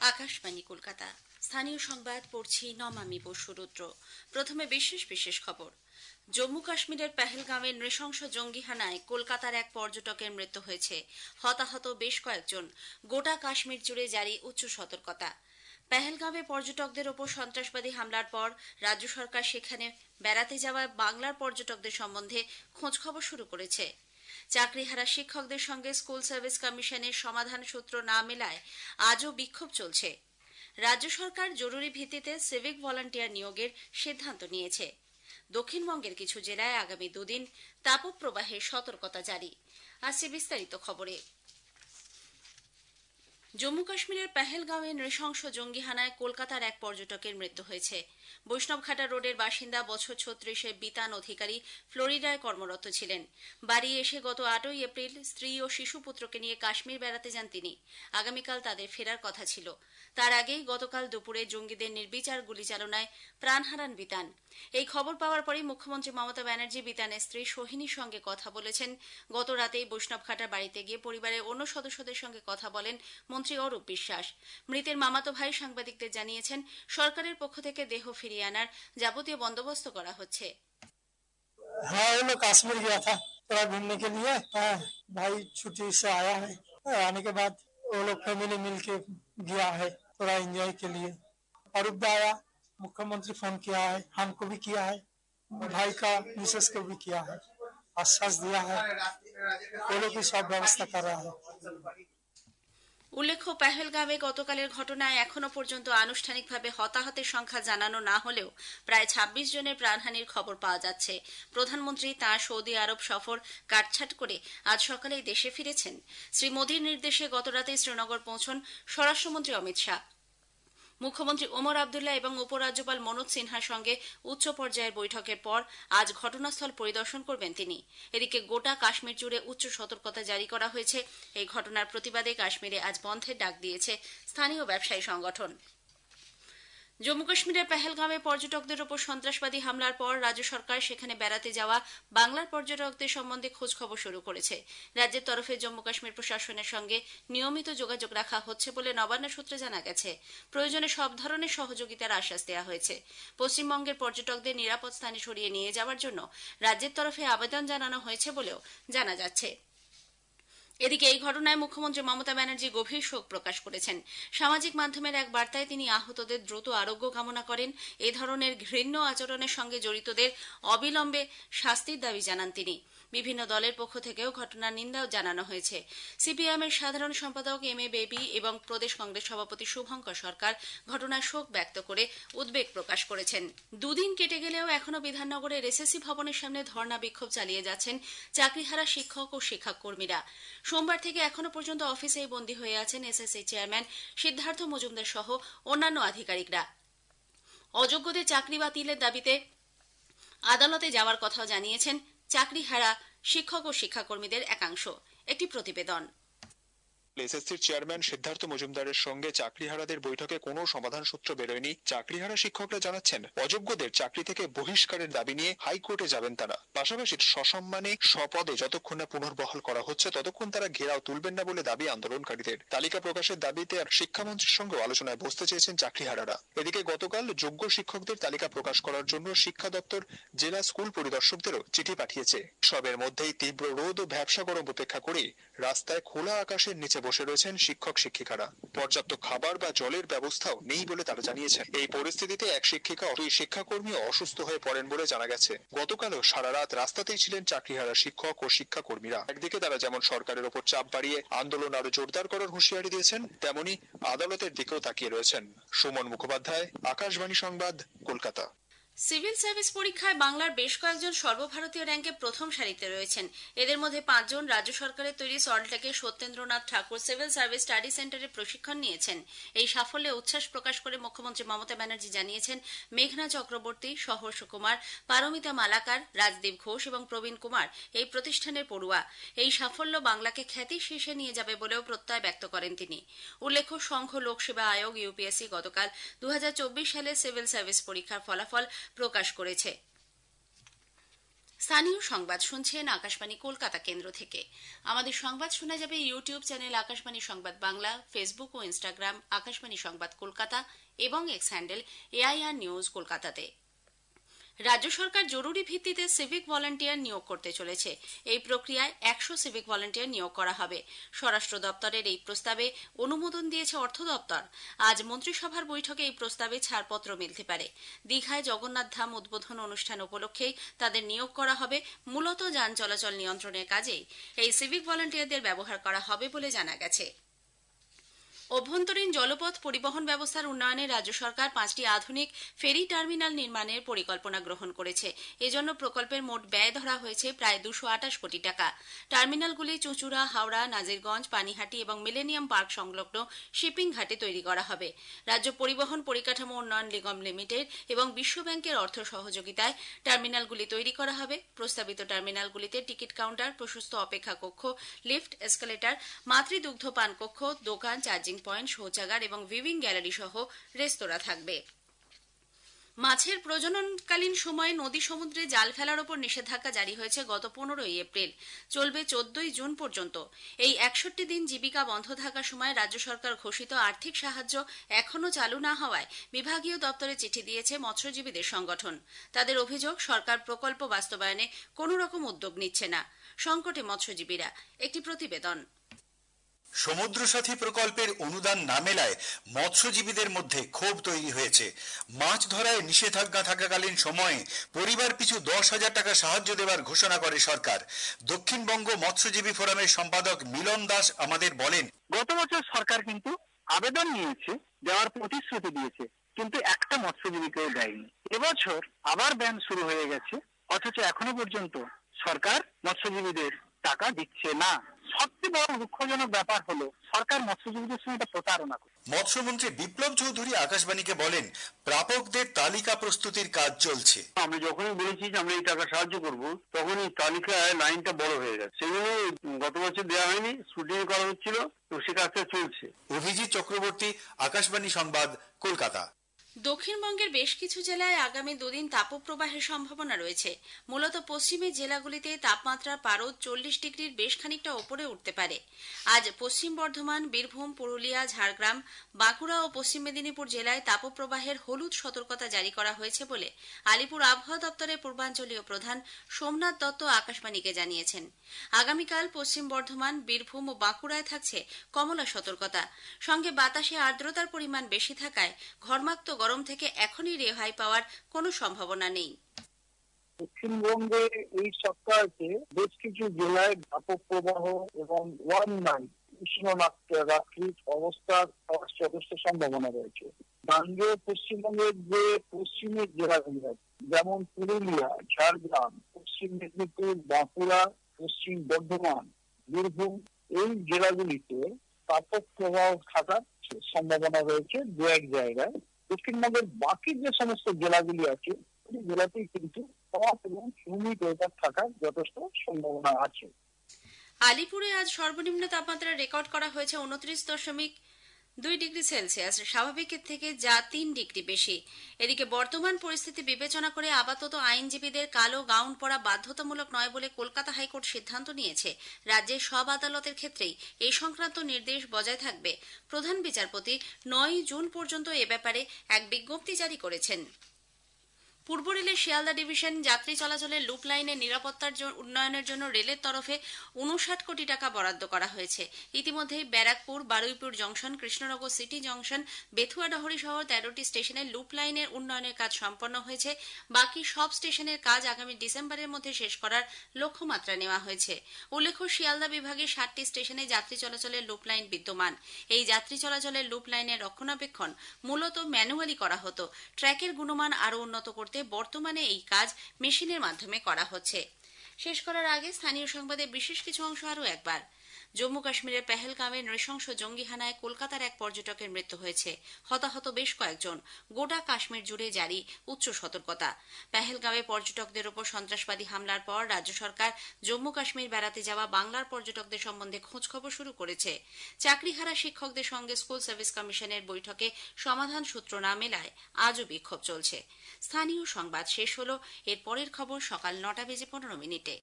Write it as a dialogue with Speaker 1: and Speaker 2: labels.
Speaker 1: আকাশবাণী কলকাতা। স্থানীয় সংবাদ পড়ছি নমামি বসুরুদ্র। প্রথমে বিশেষ বিশেষ খবর। জম্মু কাশ্মীরের পেহেলগাঁওয়ে নৃশংস জঙ্গি হানায় কলকাতার এক পর্যটকের মৃত্যু হয়েছে। হতাহত বেশ কয়েকজন। গোটা কাশ্মীর জুড়ে জারি উচ্চ সতর্কতা। পেহেলগাঁওয়ে পর্যটকদের ওপর সন্ত্রাসবাদী হামলার পর রাজ্য সরকার সেখানে বেড়াতে যাওয়া বাংলার পর্যটকদের সম্বন্ধে খোঁজখবর শুরু করেছে। চাকরিহারা শিক্ষকদের সঙ্গে স্কুল সার্ভিস কমিশনের সমাধান সূত্র না মেলায় আজও বিক্ষোভ চলছে। রাজ্য সরকার জরুরি ভিত্তিতে সিভিক ভলান্টিয়ার নিয়োগের সিদ্ধান্ত নিয়েছে। দক্ষিণবঙ্গের কিছু জেলায় আগামী দুদিন তাপপ্রবাহের সতর্কতা জারি। আসছে বিস্তারিত খবরে। জম্মু কাশ্মীরের পেহেলগাঁওয়ে নৃশংস জঙ্গি হানায় কলকাতার এক পর্যটকের মৃত্যু হয়েছে। বৈষ্ণবঘাটা রোডের বাসিন্দা বছর 36-এর বিতান অধিকারী ফ্লোরিডায় কর্মরত ছিলেন। বাড়ি এসে গত 8ই এপ্রিল স্ত্রী ও শিশুপুত্রকে নিয়ে কাশ্মীর বেড়াতে যান তিনি। আগামীকাল তাদের ফেরার কথা ছিল। তার আগেই গতকাল দুপুরে জঙ্গিদের নির্বিচার গুলিচালনায় প্রাণ হারান বিতান। এই খবর পাওয়ার পরই মুখ্যমন্ত্রী মমতা ব্যানার্জি বিতানের স্ত্রী সোহিনীর সঙ্গে কথা বলেছেন। গত রাতেই বৈষ্ণবঘাটার বাড়িতে গিয়ে পরিবারের অন্য সদস্যদের সঙ্গে কথা বলেন মন্ত্রী অরূপ বিশ্বাস। মৃতের মামাতো ভাই সাংবাদিকদের জানিয়েছেন, সরকারের পক্ষ থেকে দেহ ফিরিয়ে আনার যাবতীয় বন্দোবস্ত করা হচ্ছে।
Speaker 2: हाँ, वो लोग कश्मीर गया था थोड़ा घूमने के लिए। हाँ, भाई छुट्टी से आया है। आने के बाद वो लोग फैमिली मिल के गया है थोड़ा एंजॉय के लिए। और आया, मुख्यमंत्री फोन किया है, हमको भी किया है, भाई का मिसेस को भी किया है, आश्वास दिया है। वो लोग भी सब व्यवस्था कर रहा है।
Speaker 1: উল্লেখ্য, পেহেলগাঁওয়ে গতকালের ঘটনায় এখনো পর্যন্ত আনুষ্ঠানিকভাবে হতাহতের সংখ্যা জানানো না হলেও প্রায় 26 জনের প্রাণহানির খবর পাওয়া যাচ্ছে। প্রধানমন্ত্রী তাঁর সৌদি আরব সফর কাটছাট করে আজ সকালেই দেশে ফিরেছেন। শ্রী মোদীর নির্দেশে গতরাতে শ্রীনগর পৌঁছন স্বরাষ্ট্রমন্ত্রী অমিত শাহ। মুখ্যমন্ত্রী ওমর আবদুল্লাহ এবং উপরাজ্যপাল মনোজ সিনহার সঙ্গে উচ্চ পর্যায়ের বৈঠকের পর আজ ঘটনাস্থল পরিদর্শন করবেন তিনি। এদিকে গোটা কাশ্মীর জুড়ে উচ্চ সতর্কতা জারি করা হয়েছে। এই ঘটনার প্রতিবাদে কাশ্মীরে আজ বন্ধের ডাক দিয়েছে স্থানীয় ব্যবসায়ী সংগঠন। জম্মু কাশ্মীরের পেহেলগাঁওয়ে পর্যটকদের ওপর সন্ত্রাসবাদী হামলার পর রাজ্য সরকার সেখানে বেড়াতে যাওয়া বাংলার পর্যটকদের সম্বন্ধে খোঁজখবর শুরু করেছে। রাজ্যের তরফে জম্মু কাশ্মীর প্রশাসনের সঙ্গে নিয়মিত যোগাযোগ রাখা হচ্ছে বলে নবান্ন সূত্রে জানা গেছে। প্রয়োজনে সব ধরনের সহযোগিতার আশ্বাস দেওয়া হয়েছে। পশ্চিমবঙ্গের পর্যটকদের নিরাপদ স্থানে সরিয়ে নিয়ে যাওয়ার জন্য রাজ্যের তরফে আবেদন জানানো হয়েছে বলেও জানা যাচ্ছে। এদিকে এই ঘটনায় মুখ্যমন্ত্রী মমতা ব্যানার্জি গভীর শোক প্রকাশ করেছেন। সামাজিক মাধ্যমের এক বার্তায় তিনি আহতদের দ্রুত আরোগ্য কামনা করেন। এ ধরনের ঘৃণ্য আচরণের সঙ্গে জড়িতদের অবিলম্বে শাস্তির দাবি জানান তিনি। বিভিন্ন দলের পক্ষ থেকেও ঘটনার নিন্দাও জানানো হয়েছে। সিপিআইএমের সাধারণ সম্পাদক এম এ বেবি এবং প্রদেশ কংগ্রেস সভাপতি শুভঙ্কর সরকার ঘটনার শোক ব্যক্ত করে উদ্বেগ প্রকাশ করেছেন। দুদিন কেটে গেলেও এখনো বিধাননগরের এসএসসি ভবনের সামনে ধর্ণা বিক্ষোভ চালিয়ে যাচ্ছেন চাকরিহারা শিক্ষক ও শিক্ষাকর্মীরা। সোমবার থেকে এখনো পর্যন্ত অফিসেই বন্দী হয়ে আছেন এসএসসি চেয়ারম্যান সিদ্ধার্থ মজুমদার সহ অন্যান্য আধিকারিকরা। অযোগ্যদের চাকরি বাতিলের দাবিতে আদালতে যাওয়ার কথাও জানিয়েছেন চাকরিহারা শিক্ষক ও শিক্ষাকর্মীদের একাংশ। একটি প্রতিবেদন।
Speaker 3: এসএসসির চেয়ারম্যান সিদ্ধার্থ মজুমদারের সঙ্গে চাকরিহারাদের বৈঠকে কোনো সমাধান সূত্র বেরোয়নি। চাকরিহারা শিক্ষকরা জানাচ্ছেন, অযোগ্যদের চাকরি থেকে বহিষ্কারের দাবি নিয়ে হাইকোর্টে যাবেন তারা। পাশাপাশি সসম্মানে স্বপদে যতক্ষণ না পুনর্বহাল করা হচ্ছে ততক্ষণ তারা ঘেরাও তুলবেন না বলে দাবি আন্দোলনকারীদের। তালিকা প্রকাশের দাবিতে আর শিক্ষামন্ত্রীর সঙ্গে আলোচনায় বসতে চেয়েছেন চাকরিহারারা। এদিকে গতকাল যোগ্য শিক্ষকদের তালিকা প্রকাশ করার জন্য শিক্ষা দপ্তর জেলা স্কুল পরিদর্শকদেরও চিঠি পাঠিয়েছে। সবের মধ্যেই তীব্র রোদ ও ভ্যাপসা গরম উপেক্ষা করে রাস্তায় খোলা আকাশের নিচে বসে রয়েছেন শিক্ষক শিক্ষিকারা। পর্যাপ্ত খাবার বা জলের ব্যবস্থাও নেই বলে তারা জানিয়েছেন। এই পরিস্থিতিতে এক শিক্ষিকা ও দুই শিক্ষাকর্মী অসুস্থ হয়ে পড়েন বলে জানা গেছে। গতকালও সারা রাত রাস্তাতেই ছিলেন চাকরিহারা শিক্ষক ও শিক্ষাকর্মীরা। একদিকে তারা যেমন সরকারের ওপর চাপ বাড়িয়ে আন্দোলন আরো জোরদার করার হুঁশিয়ারি দিয়েছেন, তেমনি আদালতের দিকেও তাকিয়ে রয়েছেন। সুমন মুখোপাধ্যায়, আকাশবাণী সংবাদ, কলকাতা।
Speaker 1: সিভিল সার্ভিস পরীক্ষায় বাংলার বেশ কয়েকজন সর্বভারতীয় র্যাঙ্কে প্রথম সারিতে রয়েছেন। এদের মধ্যে 5 জন রাজ্য সরকারের তৈরি সল্টলেকের Satyendranath Tagore civil service study সেন্টারে প্রশিক্ষণ নিয়েছেন। এই সাফল্যে উচ্ছ্বাস প্রকাশ করে মুখ্যমন্ত্রী মমতা ব্যানার্জি জানিয়েছেন, মেঘনা চক্রবর্তী, সহর্ষ কুমার, পারমিতা মালাকার, রাজদীপ ঘোষ এবং প্রবীণ কুমার এই প্রতিষ্ঠানের পড়ুয়া। এই সাফল্য বাংলাকে খ্যাতির শীর্ষে নিয়ে যাবে বলেও প্রত্যয় ব্যক্ত করেন তিনি। উল্লেখ্য, সংঘ লোকসেবা আয়োগ ইউপিএসসি গতকাল 2024 সালে সিভিল সার্ভিস পরীক্ষার ফলাফল প্রকাশ করেছে। স্থানীয় সংবাদ শুনছেন আকাশবাণী কলকাতা কেন্দ্র থেকে। আমাদের সংবাদ শোনা যাবে YouTube channel Akashvani Sangbad Bangla, Facebook ও ইনস্টাগ্রাম আকাশবাণী সংবাদ কলকাতা এবং এক্স হ্যান্ডেল AIR নিউজ কলকাতাতে। রাজ্য সরকার জরুরি ভিত্তিতে সিভিক ভলান্টিয়ার নিয়োগ করতে চলেছে। এই প্রক্রিয়ায় 100 সিভিক ভলান্টিয়ার নিয়োগ করা হবে। স্বরাষ্ট্র দপ্তরের এই প্রস্তাবে অনুমোদন দিয়েছে অর্থ দপ্তর। আজ মন্ত্রিসভার বৈঠকে এই প্রস্তাবে ছাড়পত্র মিলতে পারে। দীঘায় জগন্নাথ ধাম উদ্বোধন অনুষ্ঠান উপলক্ষেই তাদের নিয়োগ করা হবে। মূলত যান চলাচল নিয়ন্ত্রণের কাজেই এই সিভিক ভলান্টিয়ারদের ব্যবহার করা হবে বলে জানা গেছে। অভ্যন্তরীণ জলপথ পরিবহন ব্যবস্থার উন্নয়নে রাজ্য সরকার 5টি আধুনিক ফেরি টার্মিনাল নির্মাণের পরিকল্পনা গ্রহণ করেছে। এজন্য প্রকল্পের মোট ব্যয় ধরা হয়েছে প্রায় 228 কোটি টাকা। টার্মিনালগুলি চুঁচুড়া, হাওড়া, নাজিরগঞ্জ, পানিহাটি এবং মিলেনিয়াম পার্ক সংলগ্ন শিপিং ঘাটে তৈরি করা হবে। রাজ্য পরিবহন পরিকাঠামো উন্নয়ন নিগম লিমিটেড এবং বিশ্বব্যাংকের অর্থ সহযোগিতায় টার্মিনালগুলি তৈরি করা হবে। প্রস্তাবিত টার্মিনালগুলিতে টিকিট কাউন্টার, প্রশস্ত অপেক্ষা কক্ষ, লিফট, এসকেলেটর, মাতৃদুগ্ধ পান কক্ষ, দোকান, চার্জিং পয়েন্ট, শৌচাগার এবং ভিউইং গ্যালারি সহ রেস্তোরাঁ থাকবে। মাছের প্রজননকালীন সময়ে নদী সমুদ্রে জাল ফেলার ওপর নিষেধাজ্ঞা জারি হয়েছে গত 15 এপ্রিল, চলবে 14 জুন পর্যন্ত। এই 61 দিন জীবিকা বন্ধ থাকার সময় রাজ্য সরকার ঘোষিত আর্থিক সাহায্য এখনও চালু না হওয়ায় বিভাগীয় দপ্তরে চিঠি দিয়েছে মৎস্যজীবীদের সংগঠন। তাদের অভিযোগ, সরকার প্রকল্প বাস্তবায়নে কোনো রকম উদ্যোগ নিচ্ছে না। সংকটে মৎস্যজীবীরা। একটি প্রতিবেদন।
Speaker 4: সমুদ্র সাথী প্রকল্পের অনুদান না মেলায় মৎস্যজীবীদের মধ্যে ক্ষোভ তৈরি হয়েছে। মাছ ধরায় নিষেধাজ্ঞা থাকাকালীন সময়ে পরিবার পিছু 10,000 টাকা সাহায্য দেওয়ার ঘোষণা করে সরকার। দক্ষিণবঙ্গ মৎস্যজীবী ফোরামের সম্পাদক মিলন দাস আমাদের বলেন,
Speaker 5: গত বছর সরকার কিন্তু আবেদন নিয়েছে, দেওয়ার প্রতিশ্রুতি দিয়েছে, কিন্তু একটা মৎস্যজীবীকেও দেয়নি। এবছর আবার ব্যান শুরু হয়ে গেছে, অথচ এখনো পর্যন্ত সরকার মৎস্যজীবীদের টাকা দিচ্ছে না। সবচেয়ে বড় দুঃখজনক ব্যাপার হলো সরকার মৎস্যজীবীদের সঙ্গে প্রতারণা করে।
Speaker 4: মৎস্যমন্ত্রী বিপ্লব চৌধুরী আকাশবাণীকে বলেন, প্রাপকদের তালিকা প্রস্তুতির কাজ চলছে।
Speaker 5: আমরা যখনই বলেছি যে আমরা এই টাকা সাহায্য করব, তখন এই তালিকায় লাইনটা বড় হয়ে গেছে। সেগুলো গত বছর দেওয়া হয়নি, শুটিং করা হচ্ছিল, তো সে কাজটা চলছে।
Speaker 4: অভিজিৎ চক্রবর্তী, আকাশবাণী সংবাদ, কলকাতা।
Speaker 1: দক্ষিণবঙ্গের বেশ কিছু জেলায় আগামী দুদিন তাপপ্রবাহের সম্ভাবনা রয়েছে। মূলত পশ্চিমের জেলাগুলিতে তাপমাত্রার পারদ 40 ডিগ্রির বেশ খানিকটা ওপরে উঠতে পারে। আজ পশ্চিম বর্ধমান, বীরভূম, পুরুলিয়া, ঝাড়গ্রাম, বাঁকুড়া ও পশ্চিম মেদিনীপুর জেলায় তাপপ্রবাহের হলুদ সতর্কতা জারি করা হয়েছে বলে আলিপুর আবহাওয়া দপ্তরের পূর্বাঞ্চলীয় প্রধান সোমনাথ দত্ত আকাশবাণীকে জানিয়েছেন। আগামীকাল পশ্চিম বর্ধমান, বীরভূম ও বাঁকুড়ায় থাকছে কমলা সতর্কতা। সঙ্গে বাতাসে আর্দ্রতার পরিমাণ বেশি থাকায় ঘর্মাক্ত গরম থেকে এখনই রেহাই পাওয়ার কোনো সম্ভাবনা নেই।
Speaker 5: দক্ষিণবঙ্গে এই সপ্তাহে বেশ কিছু জেলায় তাপপ্রবাহ এবং ওয়ান নাইট উষ্ণরাত্রির অবস্থা হওয়ার যথেষ্ট সম্ভাবনা রয়েছে। গাঙ্গেয় পশ্চিমবঙ্গের যে পশ্চিমের জেলাগুলি আছে, যেমন পুরুলিয়া, ঝাড়গ্রাম, পশ্চিম মেদিনীপুর, বাঁকুড়া, পশ্চিম বর্ধমান, বীরভূম, এই জেলাগুলিতে তাপপ্রবাহ থাকার সম্ভাবনা রয়েছে দু এক জায়গায়। দক্ষিণবঙ্গের বাকি যে সমস্ত জেলাগুলি আছে, সেই জেলাতেই কিন্তু তাপ এবং হিউমিড ওয়েদার থাকার যথেষ্ট সম্ভাবনা আছে।
Speaker 1: আলিপুরে আজ সর্বনিম্ন তাপমাত্রা রেকর্ড করা হয়েছে 29.2 ডিগ্রি সেলসিয়াস, স্বাভাবিকের থেকে যা 3 ডিগ্রি বেশি। এদিকে বর্তমান পরিস্থিতি বিবেচনা করে আপাতত আইনজীবীদের কালো গাউন পরা বাধ্যতামূলক নয় বলে কলকাতা হাইকোর্ট সিদ্ধান্ত নিয়েছে। রাজ্যের সব আদালতের ক্ষেত্রেই এই সংক্রান্ত নির্দেশ বজায় থাকবে। প্রধান বিচারপতি 9 জুন পর্যন্ত এ ব্যাপারে এক বিজ্ঞপ্তি জারি করেছেন। পূর্ব রেলের শিয়ালদা ডিভিশন যাত্রী চলাচলের লুপ লাইনের নিরাপত্তার উন্নয়নের জন্য রেলের তরফে 59 কোটি টাকা বরাদ্দ করা হয়েছে। ইতিমধ্যেই Barrackpore, Baruipur junction, Krishnanagar city junction, Bethuadahari সহ 13টি স্টেশনের লুপ লাইনের উন্নয়নের কাজ সম্পন্ন হয়েছে। বাকি সব স্টেশনের কাজ আগামী ডিসেম্বরের মধ্যে শেষ করার লক্ষ্যমাত্রা নেওয়া হয়েছে। উল্লেখ্য, শিয়ালদা বিভাগে 60টি স্টেশনে যাত্রী চলাচলের লুপ লাইন বিদ্যমান। এই যাত্রী চলাচলের লুপ লাইনের রক্ষণাবেক্ষণ মূলত ম্যানুয়ালি করা হতো। ট্র্যাকের গুণমান আরও উন্নত করতে বর্তমানে এই কাজ মেশিনের মাধ্যমে করা হচ্ছে। শেষ করার আগে স্থানীয় সংবাদের বিশেষ কিছু অংশ আরও একবার। জম্মু কাশ্মীরের পেহেলগামে নৃশংস জঙ্গি হানায় কলকাতার এক পর্যটকের মৃত্যু হয়েছে। হতাহত বেশ কয়েকজন। গোটা কাশ্মীর জুড়ে জারি উচ্চ সতর্কতা। পেহেলগামে পর্যটকদের ওপর সন্ত্রাসবাদী হামলার পর রাজ্য সরকার জম্মু কাশ্মীর বেড়াতে যাওয়া বাংলার পর্যটকদের সম্বন্ধে খোঁজখবর শুরু করেছে। চাকরিহারা শিক্ষকদের সঙ্গে স্কুল সার্ভিস কমিশনের বৈঠকে সমাধান সূত্র না মেলায় আজও বিক্ষোভ চলছে। স্থানীয় সংবাদ শেষ হলো। এর পরের খবর সকাল 9:15 মিনিটে।